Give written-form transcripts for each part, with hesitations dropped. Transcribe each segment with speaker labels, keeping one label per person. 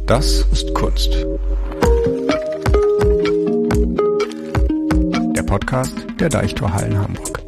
Speaker 1: Das ist Kunst. Der Podcast der Deichtorhallen Hamburg.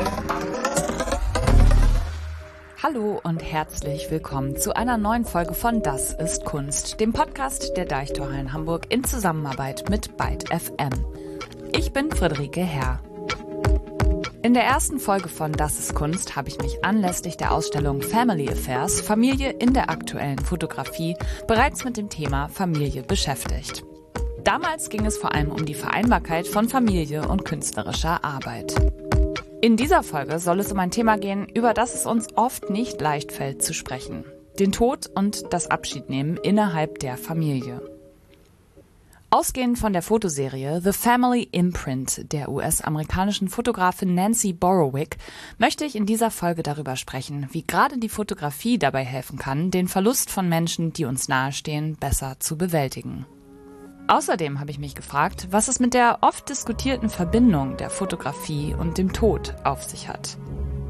Speaker 2: Hallo und herzlich willkommen zu einer neuen Folge von Das ist Kunst, dem Podcast der Deichtorhallen Hamburg in Zusammenarbeit mit Byte FM. Ich bin Friederike Herr. In der ersten Folge von Das ist Kunst habe ich mich anlässlich der Ausstellung Family Affairs – Familie in der aktuellen Fotografie bereits mit dem Thema Familie beschäftigt. Damals ging es vor allem um die Vereinbarkeit von Familie und künstlerischer Arbeit. In dieser Folge soll es um ein Thema gehen, über das es uns oft nicht leicht fällt zu sprechen: den Tod und das Abschiednehmen innerhalb der Familie. Ausgehend von der Fotoserie The Family Imprint der US-amerikanischen Fotografin Nancy Borowick möchte ich in dieser Folge darüber sprechen, wie gerade die Fotografie dabei helfen kann, den Verlust von Menschen, die uns nahestehen, besser zu bewältigen. Außerdem habe ich mich gefragt, was es mit der oft diskutierten Verbindung der Fotografie und dem Tod auf sich hat.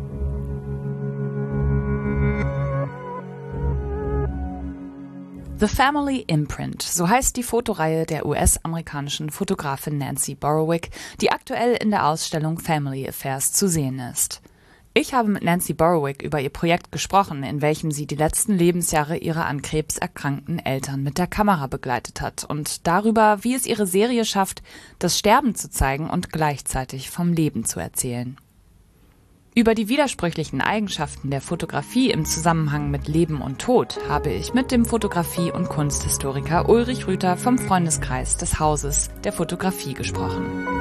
Speaker 2: The Family Imprint, so heißt die Fotoreihe der US-amerikanischen Fotografin Nancy Borowick, die aktuell in der Ausstellung Family Affairs zu sehen ist. Ich habe mit Nancy Borowick über ihr Projekt gesprochen, in welchem sie die letzten Lebensjahre ihrer an Krebs erkrankten Eltern mit der Kamera begleitet hat, und darüber, wie es ihre Serie schafft, das Sterben zu zeigen und gleichzeitig vom Leben zu erzählen. Über die widersprüchlichen Eigenschaften der Fotografie im Zusammenhang mit Leben und Tod habe ich mit dem Fotografie- und Kunsthistoriker Ulrich Rüther vom Freundeskreis des Hauses der Fotografie gesprochen.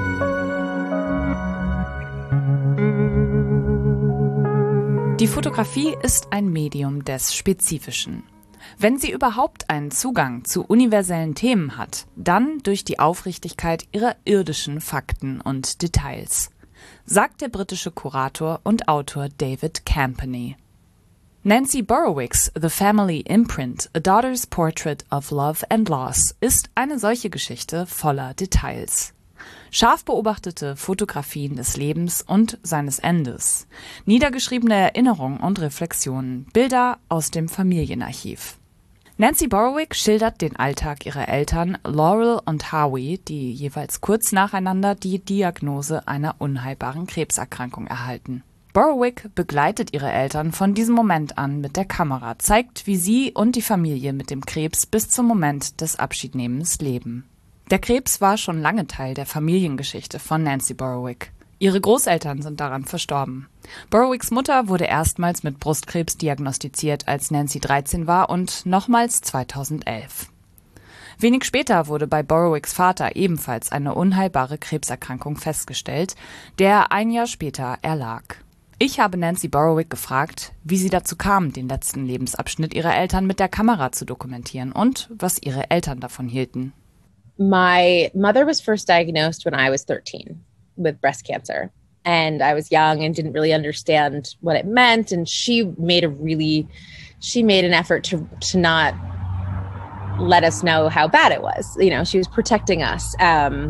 Speaker 2: Die Fotografie ist ein Medium des Spezifischen. Wenn sie überhaupt einen Zugang zu universellen Themen hat, dann durch die Aufrichtigkeit ihrer irdischen Fakten und Details, sagt der britische Kurator und Autor David Campany. Nancy Borowicks The Family Imprint, A Daughter's Portrait of Love and Loss ist eine solche Geschichte voller Details. Scharf beobachtete Fotografien des Lebens und seines Endes, niedergeschriebene Erinnerungen und Reflexionen, Bilder aus dem Familienarchiv. Nancy Borowick schildert den Alltag ihrer Eltern Laurel und Howie, die jeweils kurz nacheinander die Diagnose einer unheilbaren Krebserkrankung erhalten. Borowick begleitet ihre Eltern von diesem Moment an mit der Kamera, zeigt, wie sie und die Familie mit dem Krebs bis zum Moment des Abschiednehmens leben. Der Krebs war schon lange Teil der Familiengeschichte von Nancy Borowick. Ihre Großeltern sind daran verstorben. Borowicks Mutter wurde erstmals mit Brustkrebs diagnostiziert, als Nancy 13 war, und nochmals 2011. Wenig später wurde bei Borowicks Vater ebenfalls eine unheilbare Krebserkrankung festgestellt, der ein Jahr später erlag. Ich habe Nancy Borowick gefragt, wie sie dazu kam, den letzten Lebensabschnitt ihrer Eltern mit der Kamera zu dokumentieren und was ihre Eltern davon hielten.
Speaker 3: My mother was first diagnosed when I was 13. With breast cancer, and I was young and didn't really understand what it meant, and she made an effort to not let us know how bad it was. You know, she was protecting us, and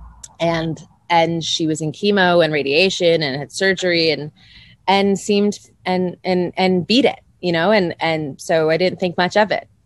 Speaker 3: she was in chemo and radiation and had surgery and seemed and beat it, you know, and so I didn't think much of it.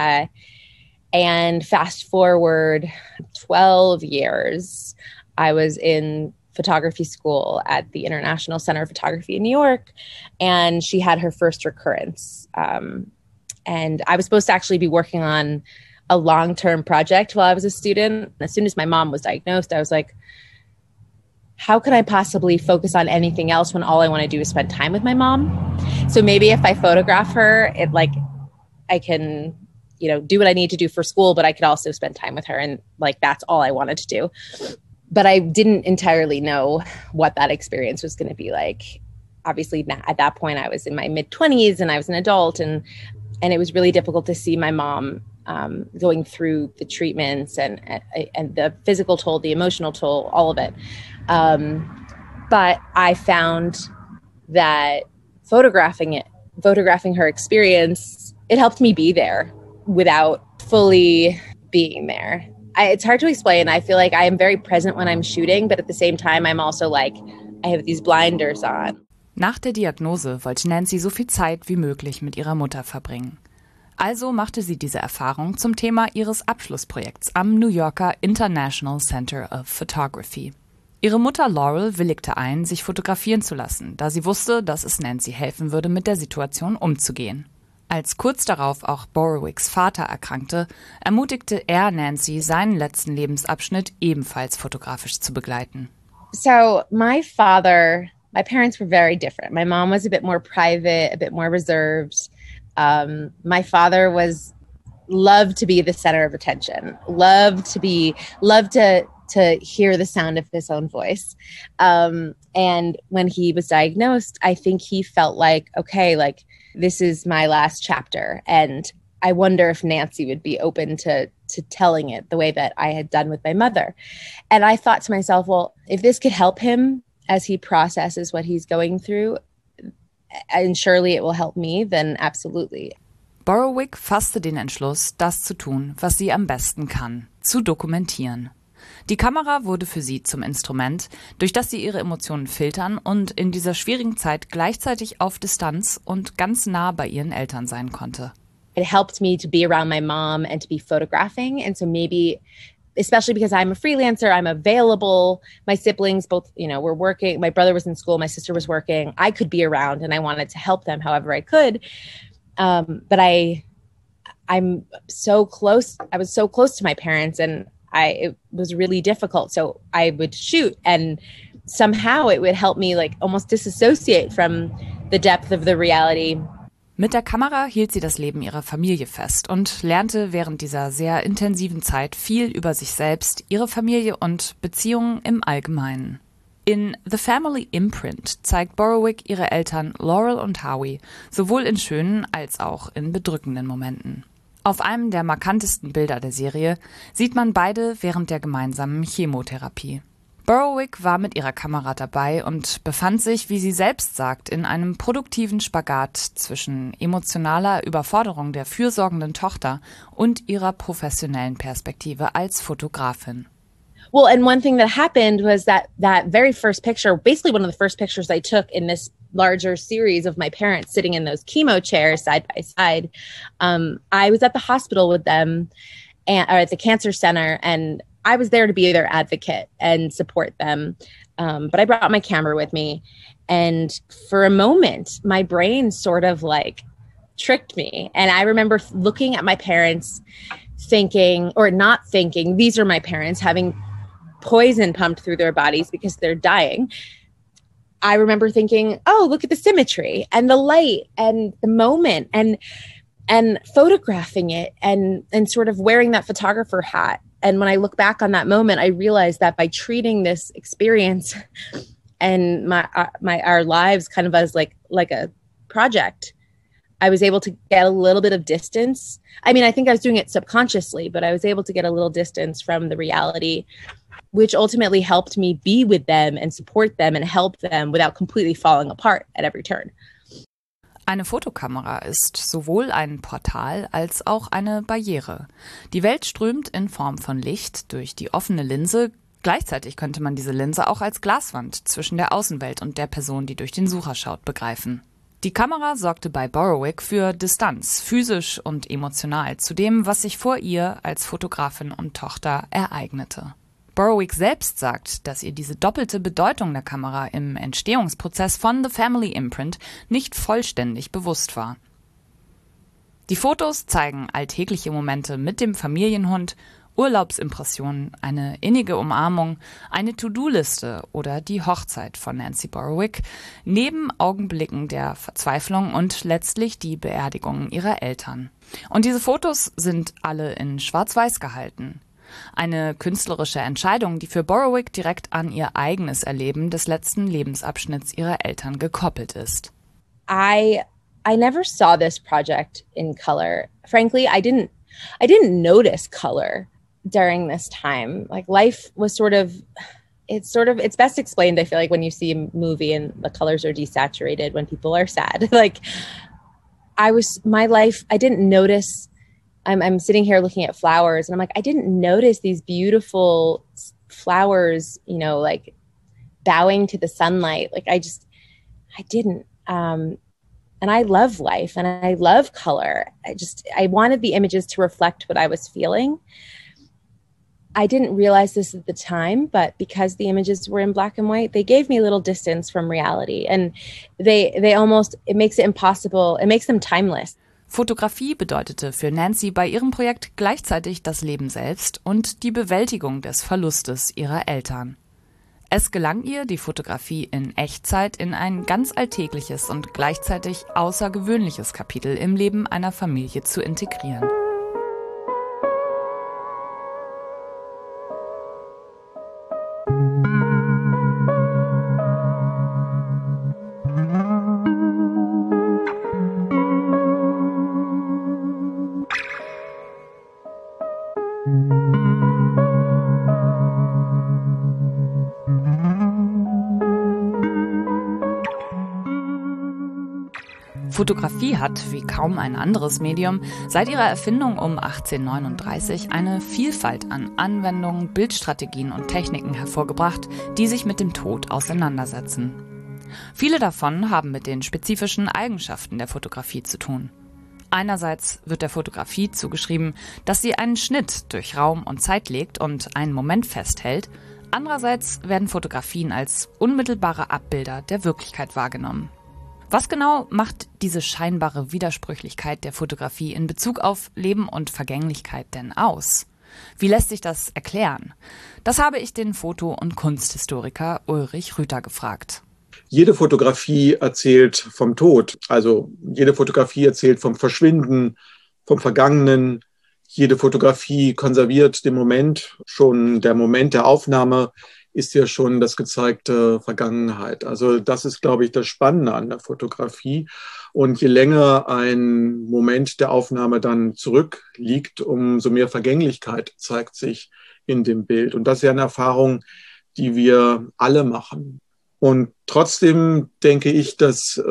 Speaker 3: And fast forward 12 years, I was in photography school at the International Center of Photography in New York, and she had her first recurrence. And I was supposed to actually be working on a long-term project while I was a student. As soon as my mom was diagnosed, I was like, how can I possibly focus on anything else when all I want to do is spend time with my mom? So maybe if I photograph her, I can, you know, do what I need to do for school, but I could also spend time with her. And that's all I wanted to do. But I didn't entirely know what that experience was going to be like. Obviously, at that point, I was in my mid-20s and I was an adult, and it was really difficult to see my mom going through the treatments and the physical toll, the emotional toll, all of it. But I found that photographing her experience, it helped me be there without fully being there. It's hard to explain. I feel like I am very present when I'm shooting, but at the same time, I'm also I have these blinders on.
Speaker 2: Nach der Diagnose wollte Nancy so viel Zeit wie möglich mit ihrer Mutter verbringen. Also machte sie diese Erfahrung zum Thema ihres Abschlussprojekts am New Yorker International Center of Photography. Ihre Mutter Laurel willigte ein, sich fotografieren zu lassen, da sie wusste, dass es Nancy helfen würde, mit der Situation umzugehen. Als kurz darauf auch Borowicks Vater erkrankte, ermutigte er Nancy, seinen letzten Lebensabschnitt ebenfalls fotografisch zu begleiten.
Speaker 3: So my parents were very different. My mom was a bit more private, a bit more reserved. My father loved to be the center of attention, loved to hear the sound of his own voice. And when he was diagnosed, I think he felt like, okay, like this is my last chapter. And I wonder if Nancy would be open to telling it the way that I had done with my mother. And I thought to myself, well, if this could help him as he processes what he's going through, and surely it will help me, then absolutely.
Speaker 2: Borowick fasste den Entschluss, das zu tun, was sie am besten kann, zu dokumentieren. Die Kamera wurde für sie zum Instrument, durch das sie ihre Emotionen filtern und in dieser schwierigen Zeit gleichzeitig auf Distanz und ganz nah bei ihren Eltern sein konnte.
Speaker 3: It helped me to be around my mom and to be photographing. And so maybe, especially because I'm a freelancer, I'm available. My siblings both, were working. My brother was in school. My sister was working. I could be around and I wanted to help them however I could. But I'm so close. I was so close to my parents and it was really difficult. So I would shoot and somehow it would help me like almost disassociate from the depth of the reality.
Speaker 2: Mit der Kamera hielt sie das Leben ihrer Familie fest und lernte während dieser sehr intensiven Zeit viel über sich selbst, ihre Familie und Beziehungen im Allgemeinen. In The Family Imprint zeigt Borowick ihre Eltern Laurel und Howie, sowohl in schönen als auch in bedrückenden Momenten. Auf einem der markantesten Bilder der Serie sieht man beide während der gemeinsamen Chemotherapie. Borowick war mit ihrer Kamera dabei und befand sich, wie sie selbst sagt, in einem produktiven Spagat zwischen emotionaler Überforderung der fürsorgenden Tochter und ihrer professionellen Perspektive als Fotografin.
Speaker 3: Well, and one thing that happened was that very first picture, basically one of the first pictures I took in this larger series of my parents sitting in those chemo chairs side by side, I was at the hospital with them or at the cancer center, and I was there to be their advocate and support them. But I brought my camera with me. And for a moment, my brain sort of like tricked me. And I remember looking at my parents thinking, or not thinking, these are my parents having poison pumped through their bodies because they're dying. I remember thinking, oh, look at the symmetry and the light and the moment and photographing it and sort of wearing that photographer hat. And when I look back on that moment, I realized that by treating this experience and our lives kind of as like a project, I was able to get a little bit of distance. I mean, I think I was doing it subconsciously, but I was able to get a little distance from the reality, which ultimately helped me be with them and support them and help them without completely falling apart at every turn.
Speaker 2: Eine Fotokamera ist sowohl ein Portal als auch eine Barriere. Die Welt strömt in Form von Licht durch die offene Linse. Gleichzeitig könnte man diese Linse auch als Glaswand zwischen der Außenwelt und der Person, die durch den Sucher schaut, begreifen. Die Kamera sorgte bei Borowick für Distanz, physisch und emotional, zu dem, was sich vor ihr als Fotografin und Tochter ereignete. Borowick selbst sagt, dass ihr diese doppelte Bedeutung der Kamera im Entstehungsprozess von The Family Imprint nicht vollständig bewusst war. Die Fotos zeigen alltägliche Momente mit dem Familienhund, Urlaubsimpressionen, eine innige Umarmung, eine To-Do-Liste oder die Hochzeit von Nancy Borowick, neben Augenblicken der Verzweiflung und letztlich die Beerdigung ihrer Eltern. Und diese Fotos sind alle in Schwarz-Weiß gehalten. Eine künstlerische Entscheidung, die für Borowick direkt an ihr eigenes Erleben des letzten Lebensabschnitts ihrer Eltern gekoppelt ist.
Speaker 3: I never saw this project in color. Frankly, I didn't notice color during this time. Like life was it's best explained, I feel like, when you see a movie and the colors are desaturated when people are sad. Like I didn't notice. I'm sitting here looking at flowers and I'm like, I didn't notice these beautiful flowers, like bowing to the sunlight. Like I didn't. And I love life and I love color. I wanted the images to reflect what I was feeling. I didn't realize this at the time, but because the images were in black and white, they gave me a little distance from reality. And it makes it impossible, it makes them timeless.
Speaker 2: Fotografie bedeutete für Nancy bei ihrem Projekt gleichzeitig das Leben selbst und die Bewältigung des Verlustes ihrer Eltern. Es gelang ihr, die Fotografie in Echtzeit in ein ganz alltägliches und gleichzeitig außergewöhnliches Kapitel im Leben einer Familie zu integrieren. Fotografie hat, wie kaum ein anderes Medium, seit ihrer Erfindung um 1839 eine Vielfalt an Anwendungen, Bildstrategien und Techniken hervorgebracht, die sich mit dem Tod auseinandersetzen. Viele davon haben mit den spezifischen Eigenschaften der Fotografie zu tun. Einerseits wird der Fotografie zugeschrieben, dass sie einen Schnitt durch Raum und Zeit legt und einen Moment festhält. Andererseits werden Fotografien als unmittelbare Abbilder der Wirklichkeit wahrgenommen. Was genau macht diese scheinbare Widersprüchlichkeit der Fotografie in Bezug auf Leben und Vergänglichkeit denn aus? Wie lässt sich das erklären? Das habe ich den Foto- und Kunsthistoriker Ulrich Rüther gefragt.
Speaker 4: Jede Fotografie erzählt vom Tod. Also jede Fotografie erzählt vom Verschwinden, vom Vergangenen. Jede Fotografie konserviert den Moment. Schon der Moment der Aufnahme ist ja schon das gezeigte Vergangenheit. Also das ist, glaube ich, das Spannende an der Fotografie. Und je länger ein Moment der Aufnahme dann zurückliegt, umso mehr Vergänglichkeit zeigt sich in dem Bild. Und das ist ja eine Erfahrung, die wir alle machen. Und trotzdem denke ich, dass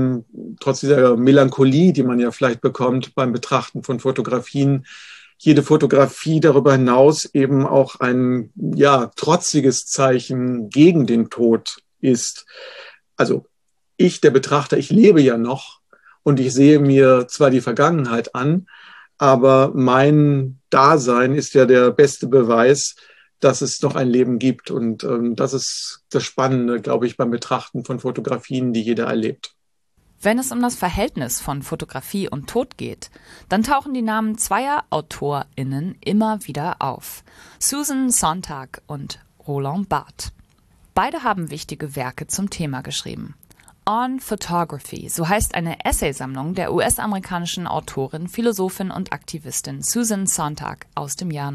Speaker 4: trotz dieser Melancholie, die man ja vielleicht bekommt beim Betrachten von Fotografien, jede Fotografie darüber hinaus eben auch ein trotziges Zeichen gegen den Tod ist. Also ich, der Betrachter, ich lebe ja noch und ich sehe mir zwar die Vergangenheit an, aber mein Dasein ist ja der beste Beweis, dass es noch ein Leben gibt. Und das ist das Spannende, glaube ich, beim Betrachten von Fotografien, die jeder erlebt.
Speaker 2: Wenn es um das Verhältnis von Fotografie und Tod geht, dann tauchen die Namen zweier AutorInnen immer wieder auf. Susan Sontag und Roland Barthes. Beide haben wichtige Werke zum Thema geschrieben. On Photography, so heißt eine Essaysammlung der US-amerikanischen Autorin, Philosophin und Aktivistin Susan Sontag aus dem Jahr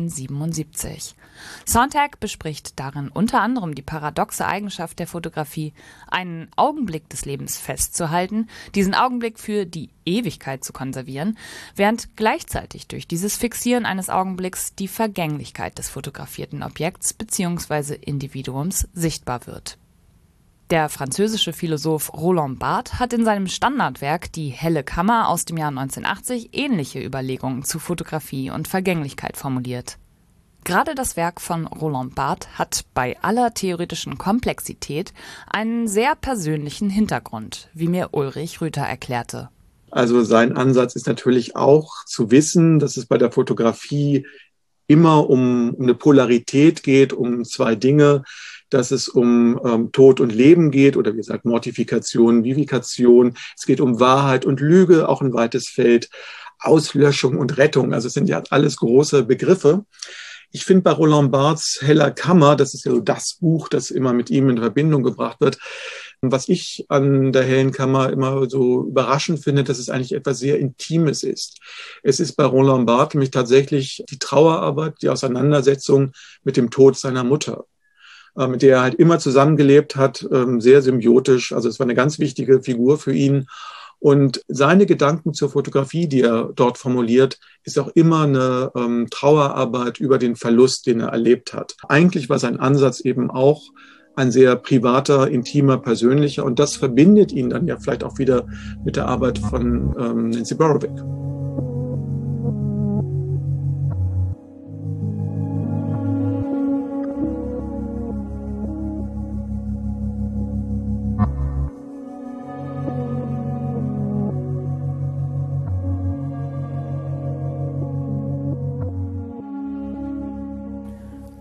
Speaker 2: 1977. Sontag bespricht darin unter anderem die paradoxe Eigenschaft der Fotografie, einen Augenblick des Lebens festzuhalten, diesen Augenblick für die Ewigkeit zu konservieren, während gleichzeitig durch dieses Fixieren eines Augenblicks die Vergänglichkeit des fotografierten Objekts bzw. Individuums sichtbar wird. Der französische Philosoph Roland Barthes hat in seinem Standardwerk Die helle Kammer aus dem Jahr 1980 ähnliche Überlegungen zu Fotografie und Vergänglichkeit formuliert. Gerade das Werk von Roland Barthes hat bei aller theoretischen Komplexität einen sehr persönlichen Hintergrund, wie mir Ulrich Rüther erklärte.
Speaker 4: Also sein Ansatz ist natürlich auch zu wissen, dass es bei der Fotografie immer um eine Polarität geht, um zwei Dinge, dass es um Tod und Leben geht oder wie gesagt Mortifikation, Vivikation. Es geht um Wahrheit und Lüge, auch ein weites Feld, Auslöschung und Rettung. Also es sind ja alles große Begriffe. Ich finde bei Roland Barthes Heller Kammer, das ist ja so das Buch, das immer mit ihm in Verbindung gebracht wird. Was ich an der hellen Kammer immer so überraschend finde, dass es eigentlich etwas sehr Intimes ist. Es ist bei Roland Barthes nämlich tatsächlich die Trauerarbeit, die Auseinandersetzung mit dem Tod seiner Mutter, mit der er halt immer zusammengelebt hat, sehr symbiotisch. Also es war eine ganz wichtige Figur für ihn. Und seine Gedanken zur Fotografie, die er dort formuliert, ist auch immer eine Trauerarbeit über den Verlust, den er erlebt hat. Eigentlich war sein Ansatz eben auch ein sehr privater, intimer, persönlicher. Und das verbindet ihn dann ja vielleicht auch wieder mit der Arbeit von Nancy Borowick.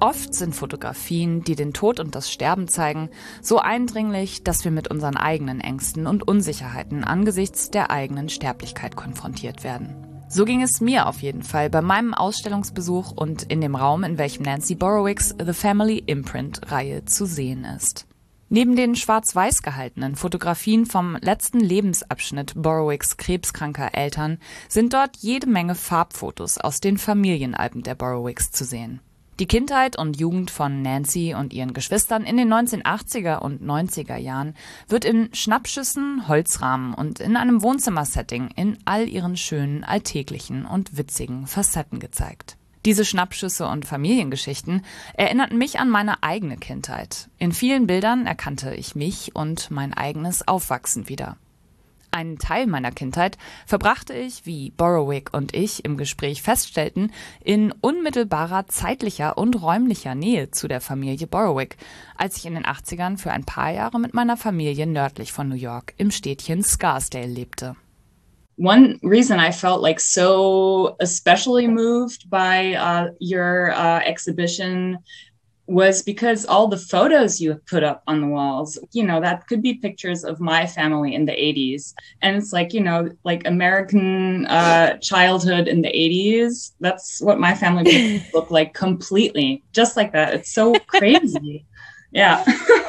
Speaker 2: Oft sind Fotografien, die den Tod und das Sterben zeigen, so eindringlich, dass wir mit unseren eigenen Ängsten und Unsicherheiten angesichts der eigenen Sterblichkeit konfrontiert werden. So ging es mir auf jeden Fall bei meinem Ausstellungsbesuch und in dem Raum, in welchem Nancy Borowicks The Family Imprint-Reihe zu sehen ist. Neben den schwarz-weiß gehaltenen Fotografien vom letzten Lebensabschnitt Borowicks krebskranker Eltern sind dort jede Menge Farbfotos aus den Familienalben der Borowicks zu sehen. Die Kindheit und Jugend von Nancy und ihren Geschwistern in den 1980er und 90er Jahren wird in Schnappschüssen, Holzrahmen und in einem Wohnzimmersetting in all ihren schönen, alltäglichen und witzigen Facetten gezeigt. Diese Schnappschüsse und Familiengeschichten erinnerten mich an meine eigene Kindheit. In vielen Bildern erkannte ich mich und mein eigenes Aufwachsen wieder. Einen Teil meiner Kindheit verbrachte ich, wie Borowick und ich im Gespräch feststellten, in unmittelbarer zeitlicher und räumlicher Nähe zu der Familie Borowick, als ich in den 80ern für ein paar Jahre mit meiner Familie nördlich von New York im Städtchen Scarsdale lebte.
Speaker 5: One reason I felt like so especially moved by your exhibition was because all the photos you put up on the walls, you know, that could be pictures of my family in the 80s. And it's like, you know, like American childhood in the 80s. That's what my family pictures look like completely. Just like that. It's so crazy. Yeah.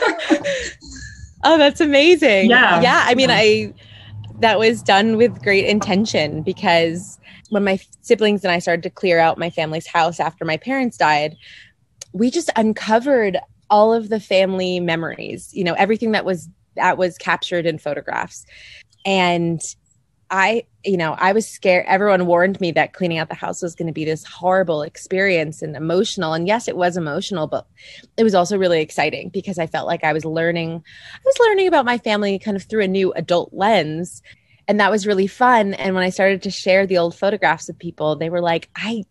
Speaker 3: Oh, that's amazing.
Speaker 5: Yeah.
Speaker 3: Yeah. I mean, that was done with great intention, because when my siblings and I started to clear out my family's house after my parents died, we just uncovered all of the family memories, you know, everything that was captured in photographs. And I was scared. Everyone warned me that cleaning out the house was going to be this horrible experience and emotional. And yes, it was emotional, but it was also really exciting because I felt like I was learning about my family kind of through a new adult lens. And that was really fun. And when I started to share the old photographs with people, they were like,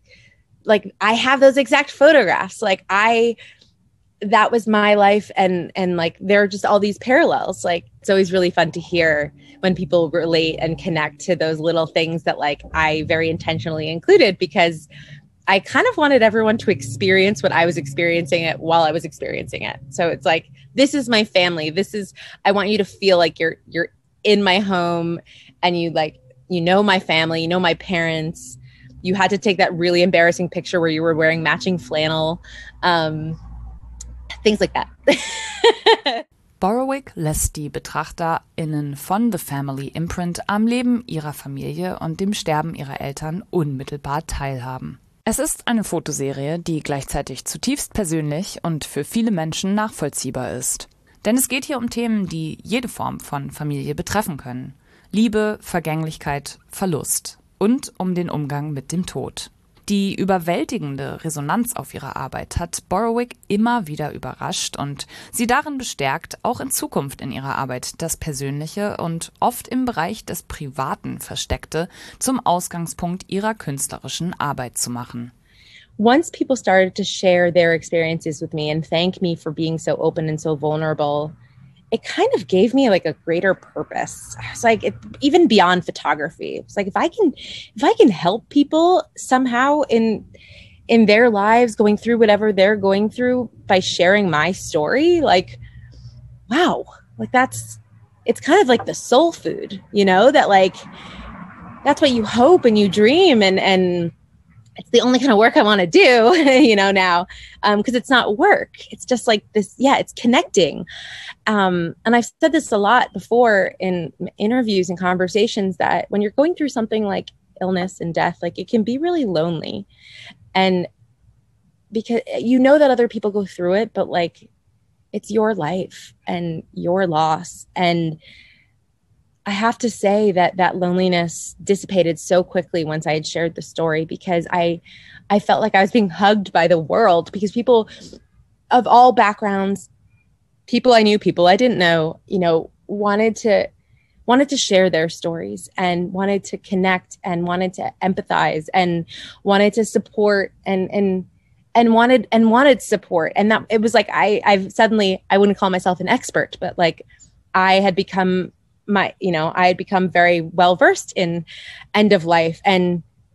Speaker 3: I have those exact photographs. Like that was my life. And like, there are just all these parallels. Like, it's always really fun to hear when people relate and connect to those little things that like I very intentionally included, because I kind of wanted everyone to experience what I was experiencing it while I was experiencing it. So it's like, this is my family. I want you to feel like you're in my home and you know my family, you know my parents. You had to take that really embarrassing picture where you were wearing matching flannel, things like that.
Speaker 2: Borowick lässt die BetrachterInnen von The Family Imprint am Leben ihrer Familie und dem Sterben ihrer Eltern unmittelbar teilhaben. Es ist eine Fotoserie, die gleichzeitig zutiefst persönlich und für viele Menschen nachvollziehbar ist. Denn es geht hier um Themen, die jede Form von Familie betreffen können. Liebe, Vergänglichkeit, Verlust. Und um den Umgang mit dem Tod. Die überwältigende Resonanz auf ihre Arbeit hat Borowick immer wieder überrascht und sie darin bestärkt, auch in Zukunft in ihrer Arbeit das Persönliche und oft im Bereich des Privaten Versteckte zum Ausgangspunkt ihrer künstlerischen Arbeit zu machen.
Speaker 3: Once people started to share their experiences with me and thank me for being so open and so vulnerable, it kind of gave me like a greater purpose. It's like even beyond photography. It's like if I can help people somehow in their lives going through whatever they're going through by sharing my story, like, wow, like it's kind of like the soul food, you know, that like, that's what you hope and you dream. And it's the only kind of work I want to do, you know, now, because it's not work. It's just like this. Yeah, it's connecting. And I've said this a lot before in interviews and conversations, that when you're going through something like illness and death, like it can be really lonely. And because you know that other people go through it, but like it's your life and your loss. And I have to say that loneliness dissipated so quickly once I had shared the story, because I felt like I was being hugged by the world, because people of all backgrounds, people I knew, people I didn't know, you know, wanted to share their stories and wanted to connect and wanted to empathize and wanted to support and wanted support. And that it was like, I wouldn't call myself an expert, but like I had become very well versed in end of life, and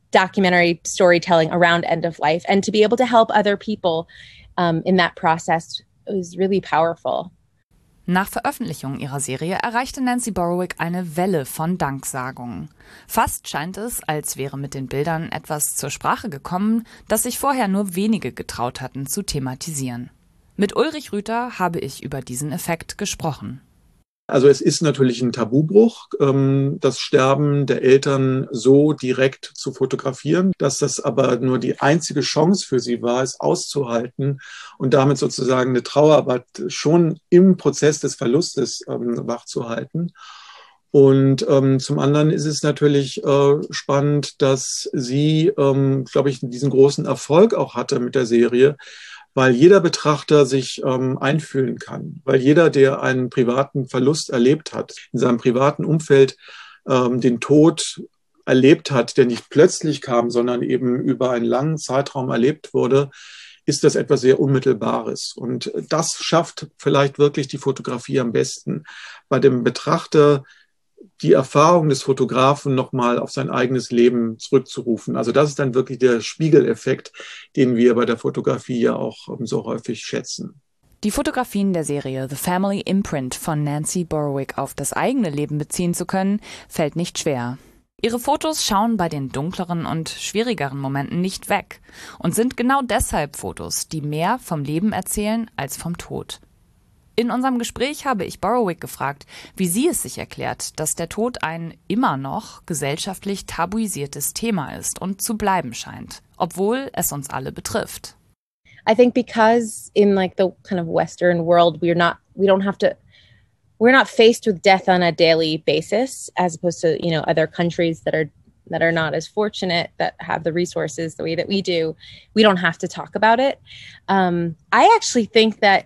Speaker 3: documentary storytelling around end of life, and to be able to help other people in that process was really powerful.
Speaker 2: Nach Veröffentlichung ihrer Serie erreichte Nancy Borowick eine Welle von Danksagungen. Fast scheint es, als wäre mit den Bildern etwas zur Sprache gekommen, das sich vorher nur wenige getraut hatten zu thematisieren. Mit Ulrich Rüther habe ich über diesen Effekt gesprochen.
Speaker 4: Also es ist natürlich ein Tabubruch, das Sterben der Eltern so direkt zu fotografieren, dass das aber nur die einzige Chance für sie war, es auszuhalten und damit sozusagen eine Trauerarbeit schon im Prozess des Verlustes wachzuhalten. Und zum anderen ist es natürlich spannend, dass sie, glaube ich, diesen großen Erfolg auch hatte mit der Serie, weil jeder Betrachter sich einfühlen kann, weil jeder, der einen privaten Verlust erlebt hat, in seinem privaten Umfeld den Tod erlebt hat, der nicht plötzlich kam, sondern eben über einen langen Zeitraum erlebt wurde, ist das etwas sehr Unmittelbares. Und das schafft vielleicht wirklich die Fotografie am besten, bei dem Betrachter die Erfahrung des Fotografen nochmal auf sein eigenes Leben zurückzurufen. Also das ist dann wirklich der Spiegeleffekt, den wir bei der Fotografie ja auch so häufig schätzen.
Speaker 2: Die Fotografien der Serie The Family Imprint von Nancy Borowick auf das eigene Leben beziehen zu können, fällt nicht schwer. Ihre Fotos schauen bei den dunkleren und schwierigeren Momenten nicht weg und sind genau deshalb Fotos, die mehr vom Leben erzählen als vom Tod. In unserem Gespräch habe ich Borowick gefragt, wie sie es sich erklärt, dass der Tod ein immer noch gesellschaftlich tabuisiertes Thema ist und zu bleiben scheint, obwohl es uns alle betrifft.
Speaker 3: I think because in like the kind of Western world, we're not faced with death on a daily basis, as opposed to, you know, other countries that are not as fortunate, that have the resources the way that we do. We don't have to talk about it. I actually think that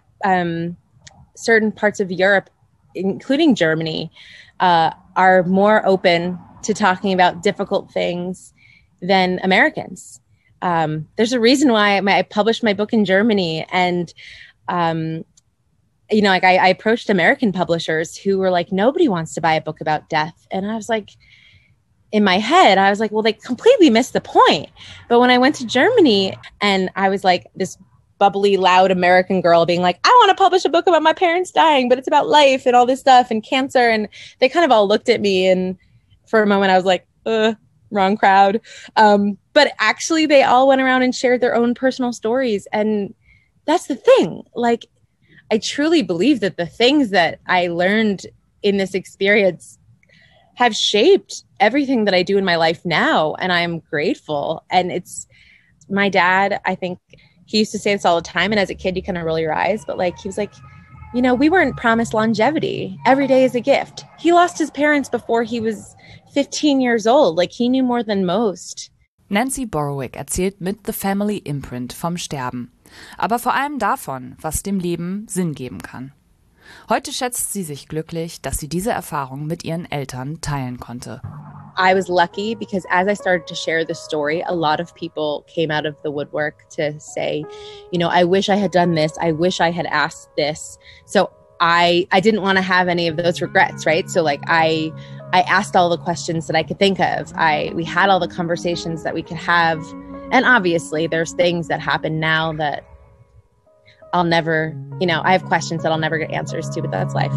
Speaker 3: certain parts of Europe, including Germany, are more open to talking about difficult things than Americans. There's a reason why I published my book in Germany, and you know, like I approached American publishers who were like, nobody wants to buy a book about death, and I was like, in my head, I was like, well, they completely missed the point. But when I went to Germany, and I was like this bubbly, loud American girl being like, I want to publish a book about my parents dying, but it's about life and all this stuff and cancer. And they kind of all looked at me, and for a moment I was like, wrong crowd. But actually they all went around and shared their own personal stories. And that's the thing. Like, I truly believe that the things that I learned in this experience have shaped everything that I do in my life now. And I'm grateful. And it's my dad, I think, he used to say this all the time. And as a kid, you kind of roll your eyes. But like, he was like, you know, we weren't promised longevity. Every day is a gift. He lost his parents before he was 15 years old. Like, he knew more than most.
Speaker 2: Nancy Borowick erzählt mit The Family Imprint vom Sterben. Aber vor allem davon, was dem Leben Sinn geben kann. Heute schätzt sie sich glücklich, dass sie diese Erfahrung mit ihren Eltern teilen konnte.
Speaker 3: I was lucky because as I started to share the story, a lot of people came out of the woodwork to say, you know, I wish I had done this. I wish I had asked this. So I didn't want to have any of those regrets, right? So like I asked all the questions that I could think of. We had all the conversations that we could have. And obviously there's things that happen now that I'll never, you know, I have questions that I'll never get answers to, but that's life.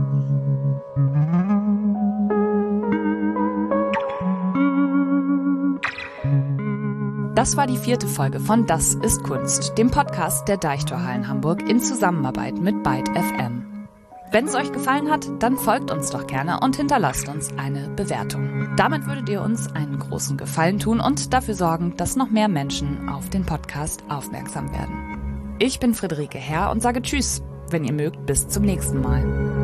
Speaker 2: Das war die 4. Folge von Das ist Kunst, dem Podcast der Deichtorhallen Hamburg in Zusammenarbeit mit Byte FM. Wenn es euch gefallen hat, dann folgt uns doch gerne und hinterlasst uns eine Bewertung. Damit würdet ihr uns einen großen Gefallen tun und dafür sorgen, dass noch mehr Menschen auf den Podcast aufmerksam werden. Ich bin Friederike Herr und sage Tschüss, wenn ihr mögt, bis zum nächsten Mal.